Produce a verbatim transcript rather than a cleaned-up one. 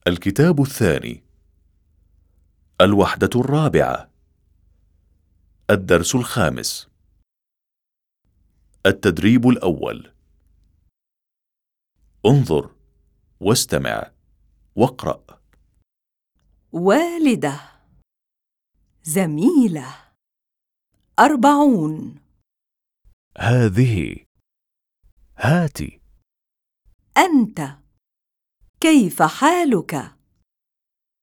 الكتاب الثاني. الوحدة الرابعة. الدرس الخامس. التدريب الأول. انظر واستمع واقرأ. والدة، زميلة، أربعون. هذه. هاتي. أنت، كيف حالك؟